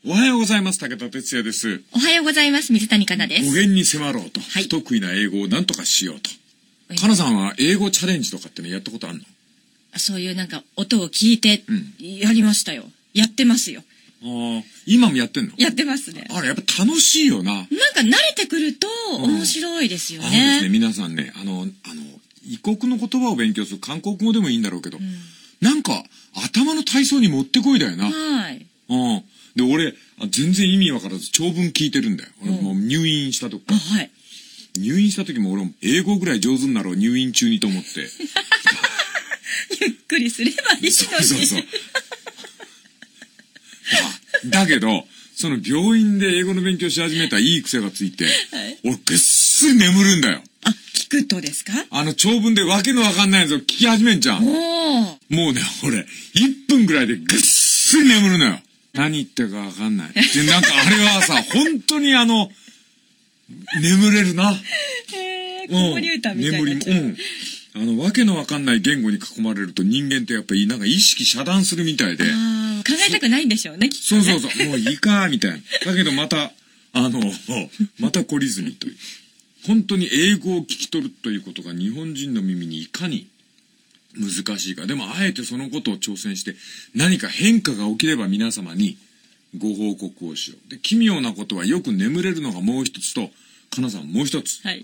おはようございます。武田哲也です。 おはようございます。水谷香奈です。 語源に迫ろうと、不得意な英語を何とかしようと。香奈さんは英語チャレンジとかってね、やったことあるの？ そういうなんか音を聞いて、やりましたよ。やってますよ。 今もやってんの？ やってますね。 あれ、やっぱ楽しいよな。 なんか慣れてくると面白いですよね。 ですね、皆さんね、異国の言葉を勉強する韓国語でもいいんだろうけど、なんか頭の体操にもってこいだよな。 はい。 で、俺、全然意味わからず長文聞いてるんだよ。俺もう入院した時から。 はい。 入院した時も俺も英語ぐらい上手になろう、入院中にと思って。 ゆっくりすればいいのに。 そう。だけど、その病院で英語の勉強し始めたいい癖がついて、俺ぐっすり眠るんだよ。 聞くとですか？ 長文でわけのわかんないやつを聞き始めんじゃん。もうね、俺、1分ぐらいでぐっすり眠るのよ。何言ってるかわかんない。で、なんかあれはさ、本当に眠れるな。 子守歌みたいになっちゃう。 わけのわかんない言語に囲まれると人間ってやっぱりなんか意識遮断するみたいで。 考えたくないんでしょうね、きっとね。 そう。もういいか、みたいな。だけどまた、また懲りずにという。本当に英語を聞き取るということが日本人の耳にいかに難しいか。でもあえてそのことを挑戦して何か変化が起きれば皆様にご報告をしよう。で、奇妙なことはよく眠れるのがもう一つと、香奈さんもう一つ。 はい。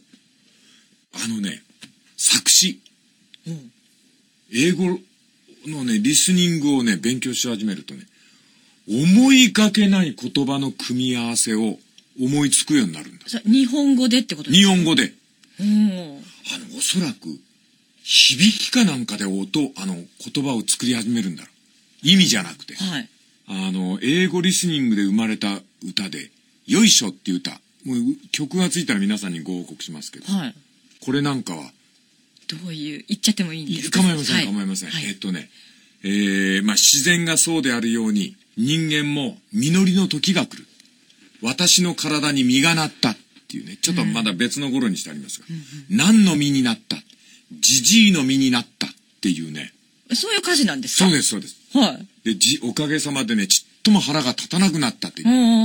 作詞。英語のね、リスニングをね、勉強し始めるとね、思いがけない言葉の組み合わせを思いつくようになるんだ。 日本語でってことですか？ 日本語で。おそらく、響きかなんかで言葉を作り始めるんだろう。意味じゃなくて。 はい。 英語リスニングで生まれた歌で、よいしょっていう歌。もう曲がついたら皆さんにご報告しますけど。 はい。これなんかは。 どういう、言っちゃってもいいんですか？ 構いません、構いません。自然がそうであるように、人間も実りの時が来る。私の体に実がなったっていうね、ちょっとまだ別の語呂にしてありますが、何の実になった、じじいの実になったっていうね。 そういう歌詞なんですか？ そうです。 はい。 で、おかげさまでね、ちっとも腹が立たなくなったっていう。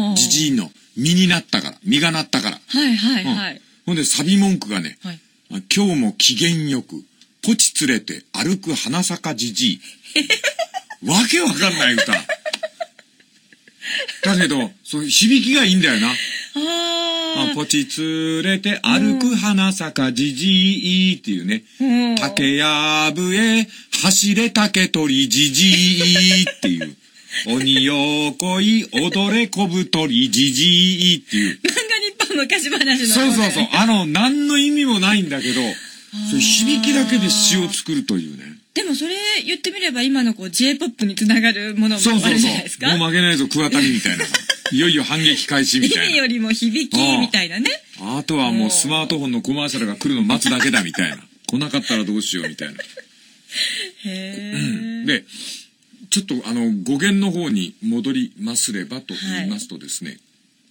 じじいの実になったから、実がなったから。 はい。 ほんで、サビ文句がね、今日も機嫌よく、ポチ連れて歩く花坂じじい。わけわかんない歌。だけど、そういう響きがいいんだよな。ポチ連れて歩く花坂じじいっていうね。竹やぶへ走れ竹取じじいっていう。鬼よこい踊れ小太りじじいっていう。 漫画日本昔話の。 そう。何の意味もないんだけど、そういう響きだけで詩を作るというね。 でもそれ言ってみれば今のJ-POP につながるものもあるじゃないですか。 もう負けないぞ、桑谷みたいな。いよいよ反撃開始みたいな。 意味よりも響きみたいなね。 あとはもうスマートフォンのコマーシャルが来るの待つだけだみたいな。来なかったらどうしようみたいな。で、ちょっと語源の方に戻りますればと言いますとですね、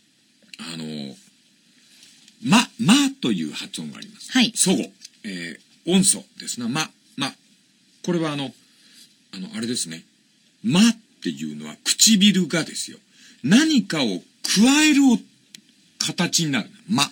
まという発音があります。祖語、音素ですな、ま。これはあれですね。まっていうのは唇がですよ。何かを加える形になる。ま。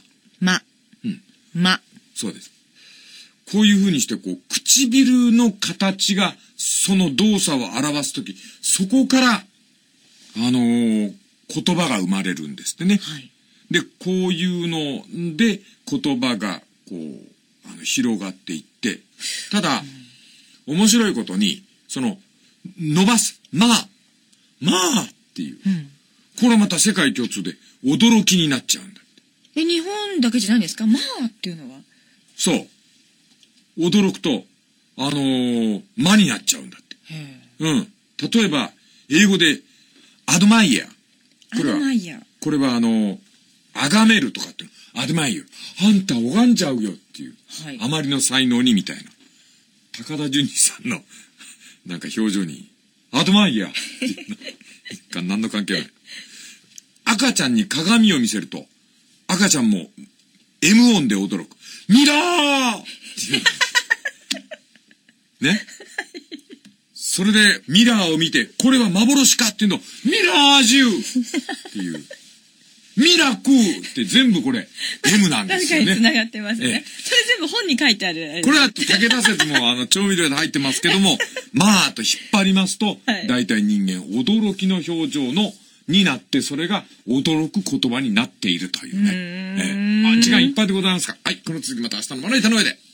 そうです。こういう風にして唇の形がその動作を表すとき、そこから言葉が生まれるんですってね。で、こういうので言葉が広がっていって、ただ、面白いことに、伸ばす、まあっていう。これはまた世界共通で驚きになっちゃうんだ。 日本だけじゃないんですか？まあっていうのは。そう。 驚くと、まになっちゃうんだって。例えば、英語で、アドマイヤ。これは崇めるとかっていうの。アドマイヤ。あんた拝んじゃうよっていう。あまりの才能にみたいな。高田純次さんのなんか表情にアドマイヤー何の関係ない。赤ちゃんに鏡を見せると赤ちゃんも M 音で驚く。ミラーね。 それでミラーを見て、これは幻かっていうのを、ミラージュっていう。ミラクって全部これ M なんですよね。 確かに繋がってますね。それ全部本に書いてある。 これは武田説も調味料で入ってますけども、まあと引っ張りますと、だいたい人間驚きの表情のになって、それが驚く言葉になっているというね。時間いっぱいでございますか。はい、この続きまた明日のまな板の上で。